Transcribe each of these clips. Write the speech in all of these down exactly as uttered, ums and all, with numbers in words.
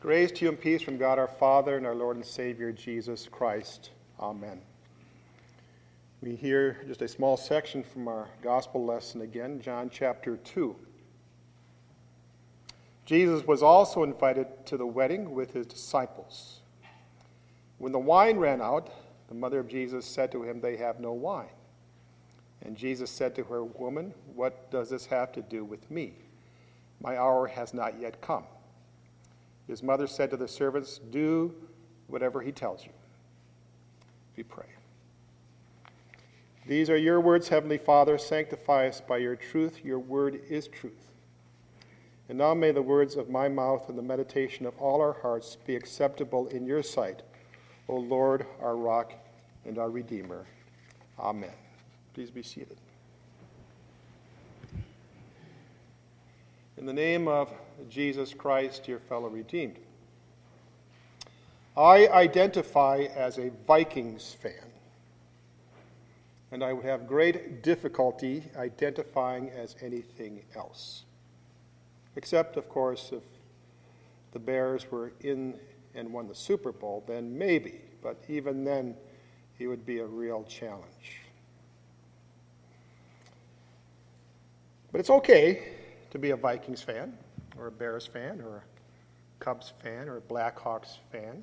Grace to you and peace from God our Father and our Lord and Savior Jesus Christ. Amen. We hear just a small section from our gospel lesson again, John chapter two. Jesus was also invited to the wedding with his disciples. When the wine ran out, the mother of Jesus said to him, "They have no wine." And Jesus said to her, "Woman, what does this have to do with me? My hour has not yet come." His mother said to the servants, "Do whatever he tells you." We pray. These are your words, Heavenly Father. Sanctify us by your truth. Your word is truth. And now may the words of my mouth and the meditation of all our hearts be acceptable in your sight, O Lord, our rock and our Redeemer. Amen. Please be seated. In the name of Jesus Christ, dear fellow redeemed, I identify as a Vikings fan, and I would have great difficulty identifying as anything else. Except, of course, if the Bears were in and won the Super Bowl, then maybe, but even then, it would be a real challenge. But it's okay to be a Vikings fan, or a Bears fan, or a Cubs fan, or a Blackhawks fan.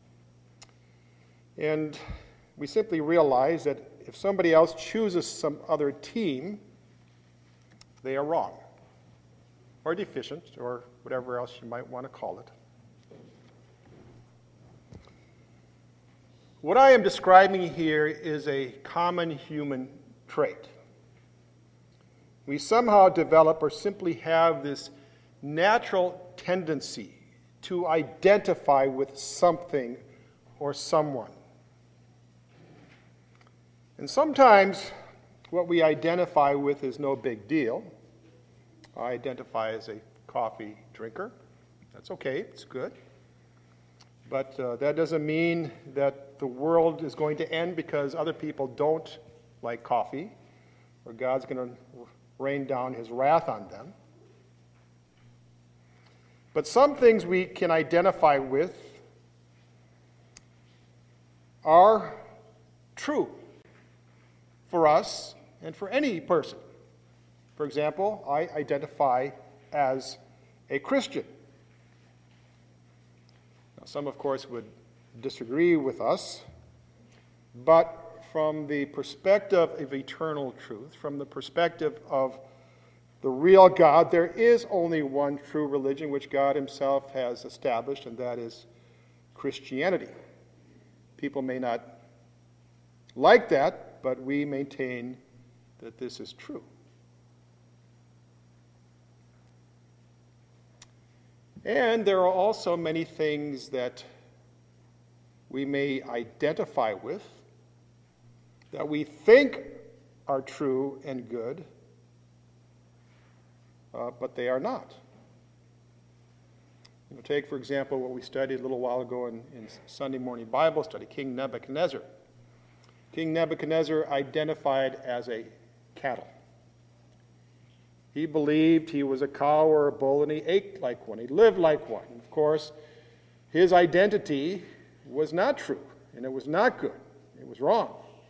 And we simply realize that if somebody else chooses some other team, they are wrong, or deficient, or whatever else you might want to call it. What I am describing here is a common human trait. We somehow develop or simply have this natural tendency to identify with something or someone. And sometimes what we identify with is no big deal. I identify as a coffee drinker. That's okay, it's good. But uh, that doesn't mean that the world is going to end because other people don't like coffee, or God's going to rain down his wrath on them. But some things we can identify with are true for us and for any person. For example, I identify as a Christian. Now, some, of course, would disagree with us, but from the perspective of eternal truth, from the perspective of the real God, there is only one true religion which God himself has established, and that is Christianity. People may not like that, but we maintain that this is true. And there are also many things that we may identify with, that we think are true and good, uh, but they are not. You know, take, for example, what we studied a little while ago in, in Sunday morning Bible study, King Nebuchadnezzar. King Nebuchadnezzar identified as a cattle. He believed he was a cow or a bull, and he ate like one. He lived like one. And of course, his identity was not true, and it was not good. It was wrong.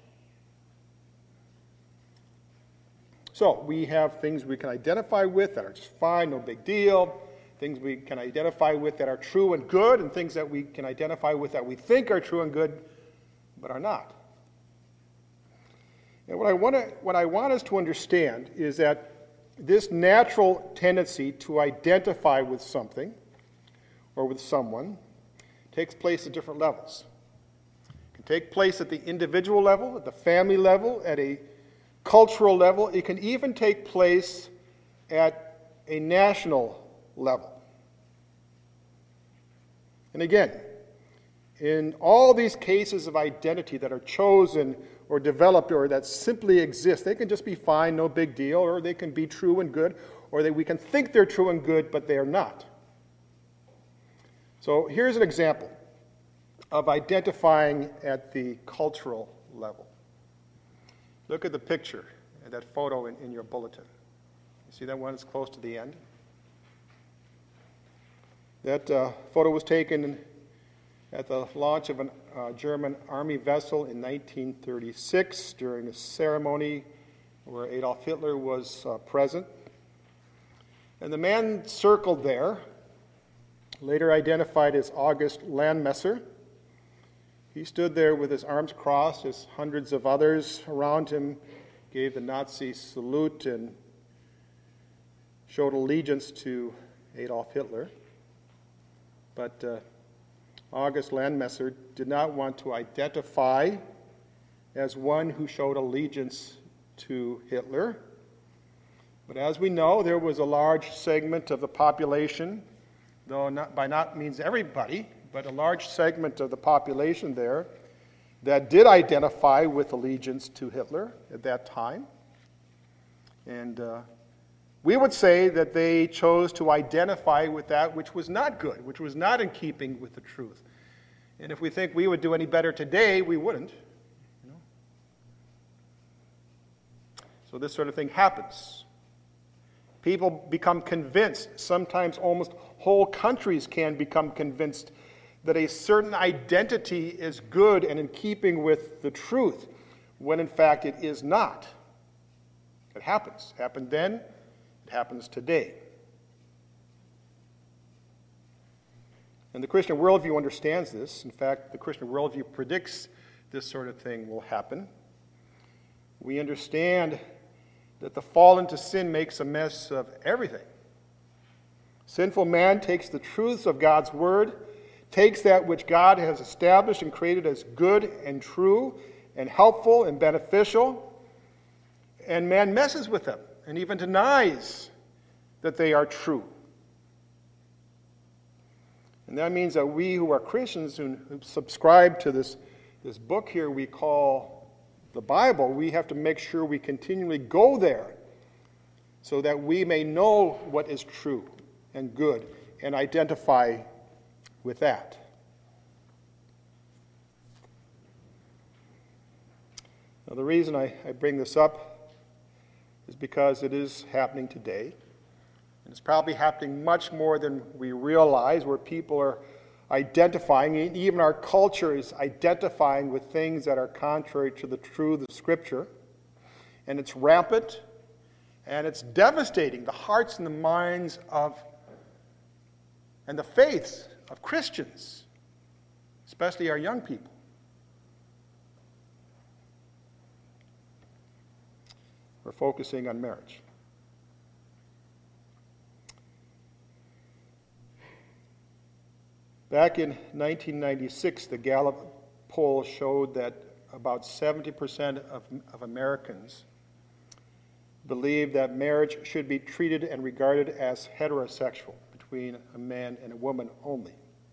So we have things we can identify with that are just fine, no big deal. Things we can identify with that are true and good, and things that we can identify with that we think are true and good, but are not. And what I want to, what I want us to understand is that this natural tendency to identify with something or with someone takes place at different levels. It can take place at the individual level, at the family level, at a cultural level. It can even take place at a national level. And again, in all these cases of identity that are chosen or developed or that simply exist, they can just be fine, no big deal, or they can be true and good, or they, we can think they're true and good, but they are not. So here's an example of identifying at the cultural level. Look at the picture and that photo in, in your bulletin. You see that one is close to the end? That uh, photo was taken at the launch of a uh, German army vessel in nineteen thirty-six during a ceremony where Adolf Hitler was uh, present. And the man circled there, later identified as August Landmesser, he stood there with his arms crossed as hundreds of others around him gave the Nazi salute and showed allegiance to Adolf Hitler. But uh, August Landmesser did not want to identify as one who showed allegiance to Hitler. But as we know, there was a large segment of the population, though not by not means everybody, but a large segment of the population there that did identify with allegiance to Hitler at that time. And uh, we would say that they chose to identify with that which was not good, which was not in keeping with the truth. And if we think we would do any better today, we wouldn't. You know? So this sort of thing happens. People become convinced, sometimes almost whole countries can become convinced that a certain identity is good and in keeping with the truth, when in fact it is not. It happens. It happened then, it happens today. And the Christian worldview understands this. In fact, the Christian worldview predicts this sort of thing will happen. We understand that the fall into sin makes a mess of everything. Sinful man takes the truths of God's word, takes that which God has established and created as good and true and helpful and beneficial, and man messes with them and even denies that they are true. And that means that we who are Christians who subscribe to this, this book here we call the Bible, we have to make sure we continually go there so that we may know what is true and good and identify with that. Now, the reason I, I bring this up is because it is happening today. And it's probably happening much more than we realize, where people are identifying, and even our culture is identifying with things that are contrary to the truth of Scripture. And it's rampant, and it's devastating the hearts and the minds of, and the faiths of Christians, especially our young people. We're focusing on marriage. Back in nineteen ninety-six, the Gallup poll showed that about seventy percent of, of Americans believe that marriage should be treated and regarded as heterosexual, between a man and a woman only.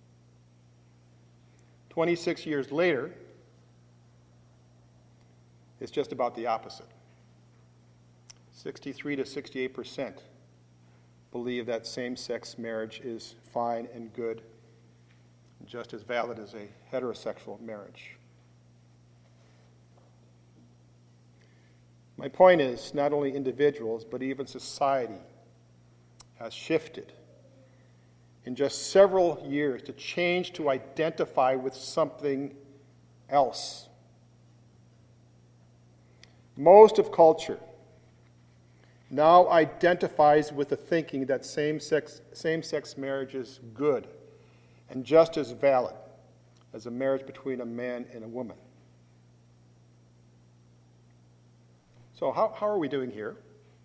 twenty-six years later, it's just about the opposite. sixty-three to sixty-eight percent believe that same-sex marriage is fine and good, just as valid as a heterosexual marriage. My point is, not only individuals, but even society has shifted in just several years to change to identify with something else. Most of culture now identifies with the thinking that same-sex, same-sex marriage is good and just as valid as a marriage between a man and a woman. So how, how are we doing here?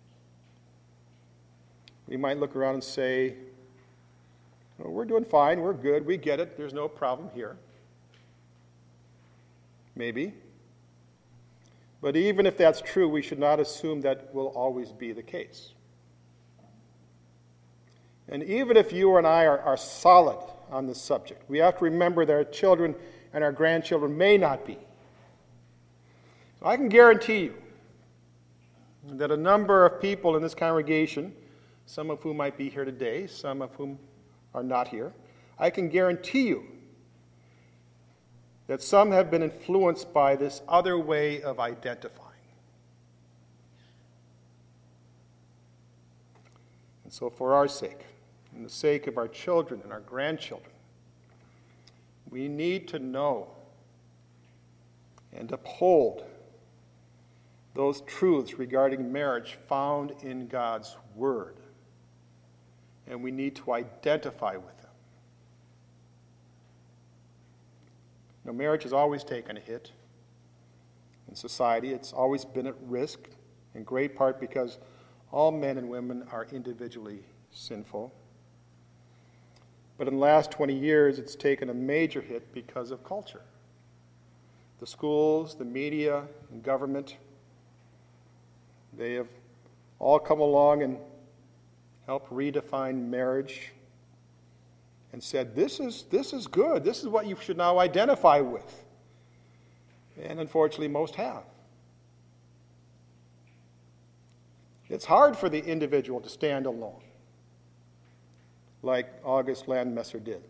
We might look around and say, well, we're doing fine, we're good, we get it, there's no problem here. Maybe. But even if that's true, we should not assume that will always be the case. And even if you and I are, are solid on this subject, we have to remember that our children and our grandchildren may not be. So I can guarantee you that a number of people in this congregation, some of whom might be here today, some of whom are not here, I can guarantee you that some have been influenced by this other way of identifying. And so for our sake, and the sake of our children and our grandchildren, we need to know and uphold those truths regarding marriage found in God's Word. And we need to identify with them. Now, marriage has always taken a hit in society. It's always been at risk, in great part because all men and women are individually sinful. But in the last twenty years, it's taken a major hit because of culture. The schools, the media, and government, they have all come along and helped redefine marriage and said, this is, this is good. This is what you should now identify with. And unfortunately, most have. It's hard for the individual to stand alone, like August Landmesser did.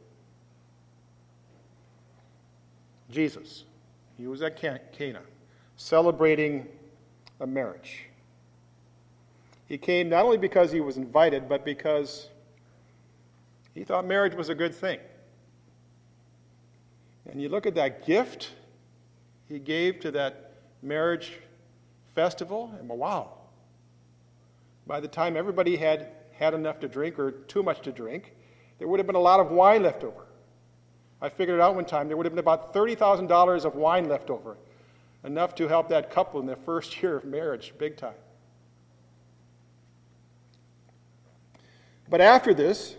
Jesus, he was at Cana, celebrating a marriage. He came not only because he was invited, but because he thought marriage was a good thing. And you look at that gift he gave to that marriage festival, and wow. By the time everybody had had enough to drink or too much to drink, there would have been a lot of wine left over. I figured it out one time. There would have been about thirty thousand dollars of wine left over, enough to help that couple in their first year of marriage, big time. But after this,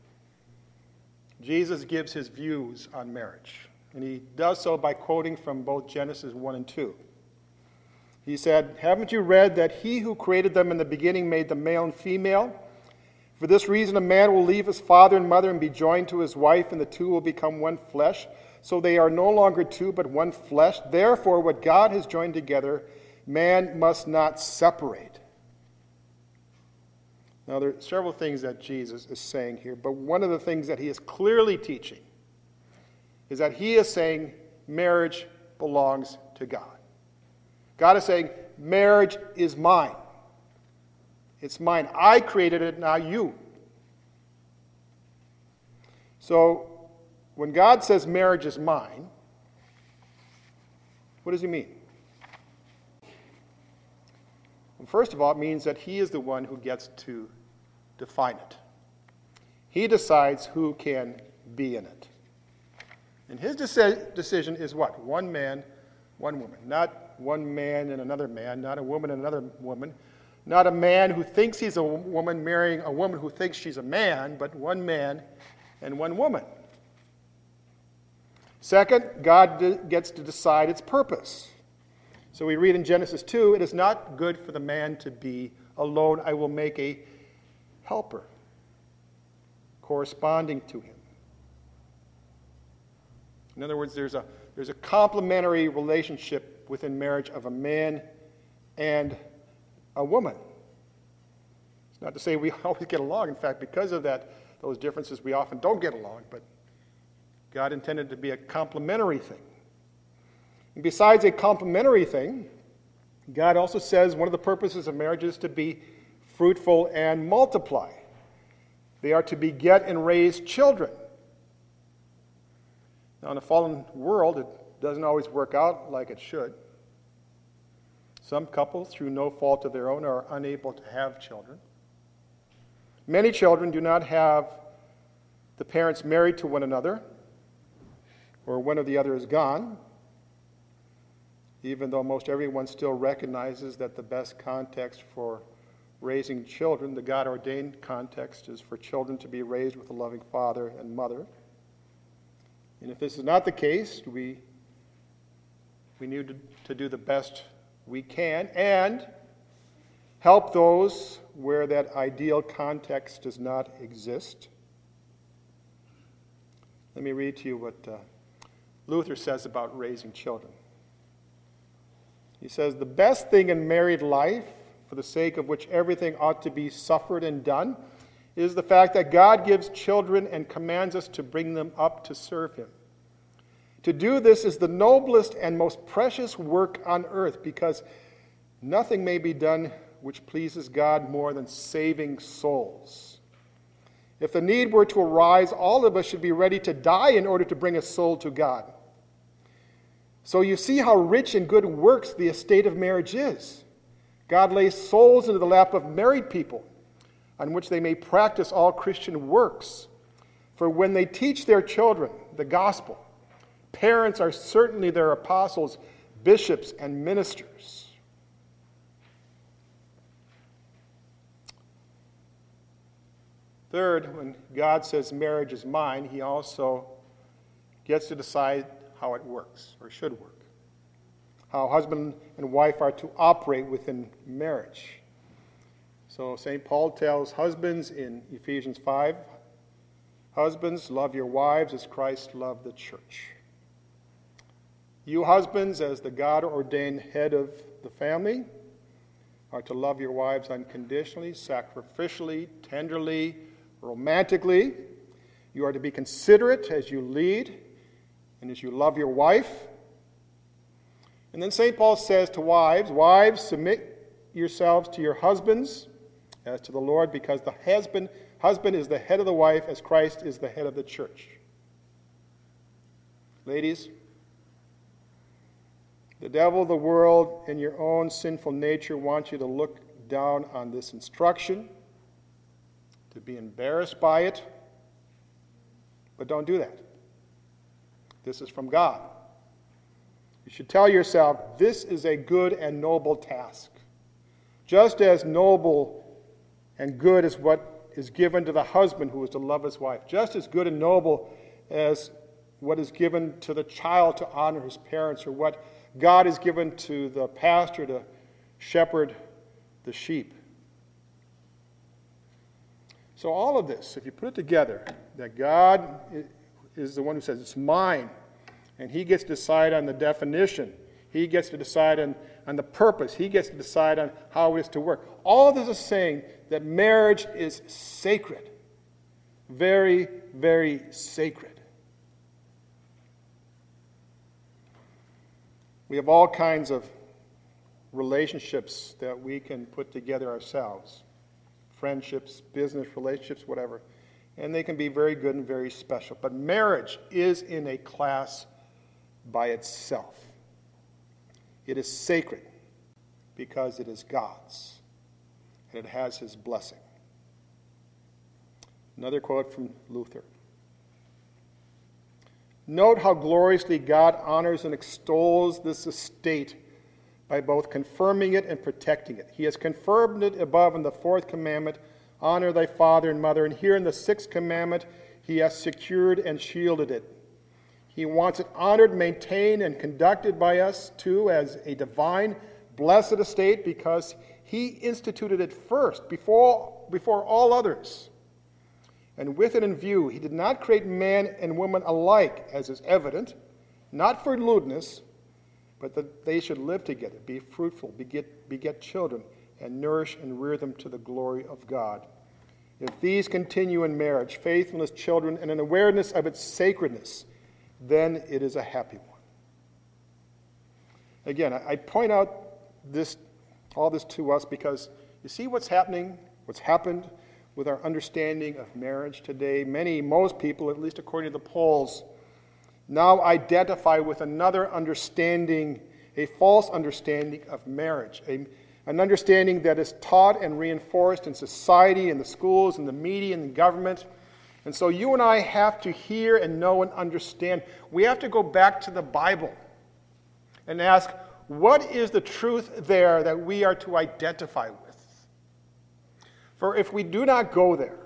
Jesus gives his views on marriage. And he does so by quoting from both Genesis one and two. He said, haven't you read that he who created them in the beginning made them male and female? For this reason a man will leave his father and mother and be joined to his wife, and the two will become one flesh. So they are no longer two, but one flesh. Therefore, what God has joined together, man must not separate. Now, there are several things that Jesus is saying here, but one of the things that he is clearly teaching is that he is saying marriage belongs to God. God is saying marriage is mine. It's mine. I created it, not you. So, when God says marriage is mine, what does he mean? Well, first of all, it means that he is the one who gets to define it. He decides who can be in it. And his deci- decision is what? One man, one woman. Not one man and another man, not a woman and another woman, not a man who thinks he's a woman marrying a woman who thinks she's a man, but one man and one woman. Second, God d- gets to decide its purpose. So we read in Genesis two, it is not good for the man to be alone. I will make a helper corresponding to him. In other words, there's a, there's a complementary relationship within marriage of a man and a woman. It's not to say we always get along. In fact, because of that, those differences, we often don't get along. But God intended it to be a complementary thing. And besides a complementary thing, God also says one of the purposes of marriage is to be fruitful and multiply. They are to beget and raise children. Now, in a fallen world, it doesn't always work out like it should. Some couples, through no fault of their own, are unable to have children. Many children do not have the parents married to one another, or one or the other is gone, even though most everyone still recognizes that the best context for raising children, the God-ordained context, is for children to be raised with a loving father and mother. And if this is not the case, we, we need to, to do the best we can and help those where that ideal context does not exist. Let me read to you what uh, Luther says about raising children. He says, the best thing in married life, for the sake of which everything ought to be suffered and done, is the fact that God gives children and commands us to bring them up to serve him. To do this is the noblest and most precious work on earth, because nothing may be done which pleases God more than saving souls. If the need were to arise, all of us should be ready to die in order to bring a soul to God. So you see how rich in good works the estate of marriage is. God lays souls into the lap of married people, on which they may practice all Christian works. For when they teach their children the gospel, parents are certainly their apostles, bishops, and ministers. Third, when God says marriage is mine, he also gets to decide how it works, or should work. How husband and wife are to operate within marriage. So Saint Paul tells husbands in Ephesians five, husbands, love your wives as Christ loved the church. You husbands, as the God-ordained head of the family, are to love your wives unconditionally, sacrificially, tenderly, romantically. You are to be considerate as you lead and as you love your wife. And then Saint Paul says to wives, wives, submit yourselves to your husbands as to the Lord, because the husband, husband is the head of the wife as Christ is the head of the church. Ladies, the devil, the world, and your own sinful nature want you to look down on this instruction, to be embarrassed by it, but don't do that. This is from God. You should tell yourself, this is a good and noble task. Just as noble and good is what is given to the husband who is to love his wife, just as good and noble as what is given to the child to honor his parents, or what God has given to the pastor to shepherd the sheep. So all of this, if you put it together, that God is the one who says, it's mine, and he gets to decide on the definition, he gets to decide on, on the purpose, he gets to decide on how it is to work. All of this is saying that marriage is sacred. Very, very sacred. We have all kinds of relationships that we can put together ourselves. Friendships, business relationships, whatever. And they can be very good and very special. But marriage is in a class by itself. It is sacred because it is God's. And it has his blessing. Another quote from Luther. Note how gloriously God honors and extols this estate by both confirming it and protecting it. He has confirmed it above in the fourth commandment, honor thy father and mother, and here in the sixth commandment, he has secured and shielded it. He wants it honored, maintained, and conducted by us, too, as a divine, blessed estate, because he instituted it first, before, before all others. And with it in view, he did not create man and woman alike, as is evident, not for lewdness, but that they should live together, be fruitful, beget, beget children, and nourish and rear them to the glory of God. If these continue in marriage, faithfulness, children, and an awareness of its sacredness, then it is a happy one. Again, I, I point out this, all this to us because you see what's happening, what's happened with our understanding of marriage today. Many, most people, at least according to the polls, now identify with another understanding, a false understanding of marriage, a, an understanding that is taught and reinforced in society, in the schools, in the media, in the government. And so you and I have to hear and know and understand. We have to go back to the Bible and ask, what is the truth there that we are to identify with? For if we do not go there,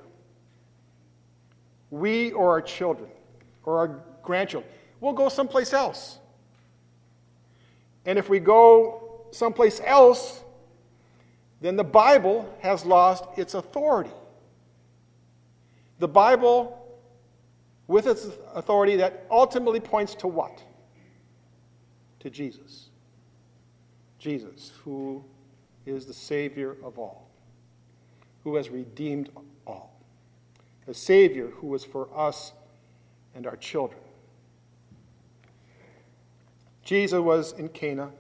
we or our children or our grandchildren will go someplace else. And if we go someplace else, then the Bible has lost its authority. The Bible, with its authority, that ultimately points to what? To Jesus. Jesus, who is the Savior of all, who has redeemed all. A Savior who was for us and our children. Jesus was in Cana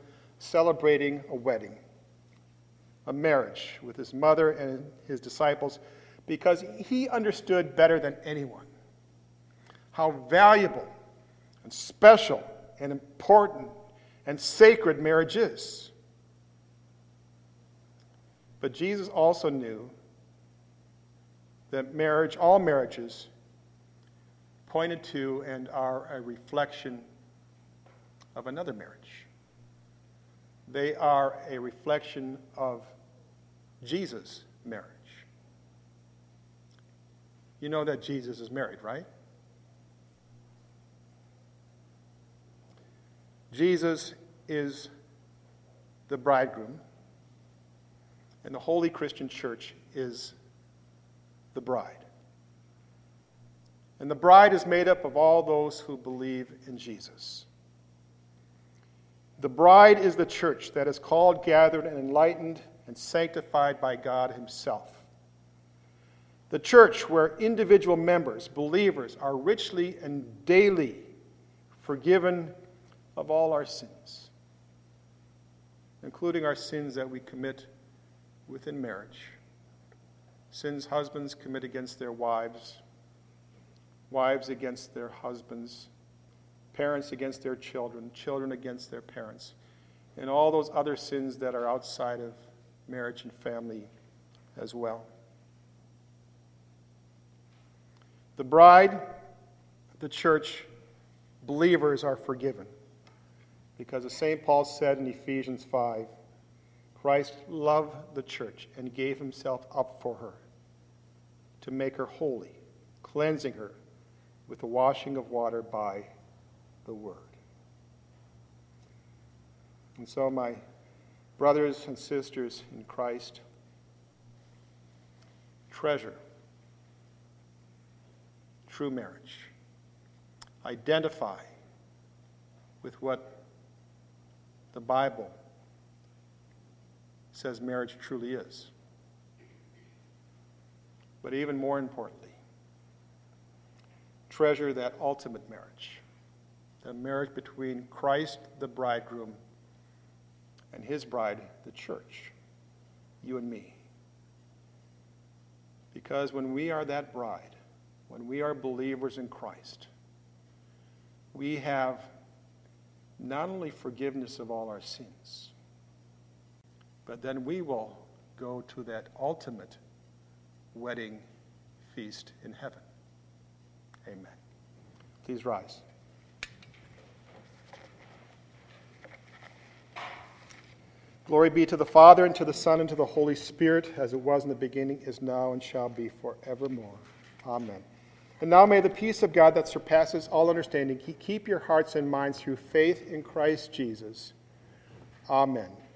celebrating a wedding, a marriage with his mother and his disciples. because he understood better than anyone how valuable and special and important and sacred marriage is. But Jesus also knew that marriage, all marriages, pointed to and are a reflection of another marriage. They are a reflection of Jesus' marriage. You know that Jesus is married, right? Jesus is the bridegroom, and the Holy Christian Church is the bride. And the bride is made up of all those who believe in Jesus. The bride is the church that is called, gathered, and enlightened and sanctified by God himself. The church where individual members, believers, are richly and daily forgiven of all our sins, including our sins that we commit within marriage. Sins husbands commit against their wives, wives against their husbands, parents against their children, children against their parents, and all those other sins that are outside of marriage and family as well. The bride, the church, believers are forgiven because as Saint Paul said in Ephesians five, Christ loved the church and gave himself up for her to make her holy, cleansing her with the washing of water by the word. And so, my brothers and sisters in Christ, treasure true marriage. Identify with what the Bible says marriage truly is. But even more importantly, treasure that ultimate marriage, the marriage between Christ, the bridegroom, and his bride, the church, you and me. Because when we are that bride, when we are believers in Christ, we have not only forgiveness of all our sins, but then we will go to that ultimate wedding feast in heaven. Amen. Please rise. Glory be to the Father, and to the Son, and to the Holy Spirit, as it was in the beginning, is now, and shall be forevermore. Amen. And now may the peace of God that surpasses all understanding keep your hearts and minds through faith in Christ Jesus. Amen.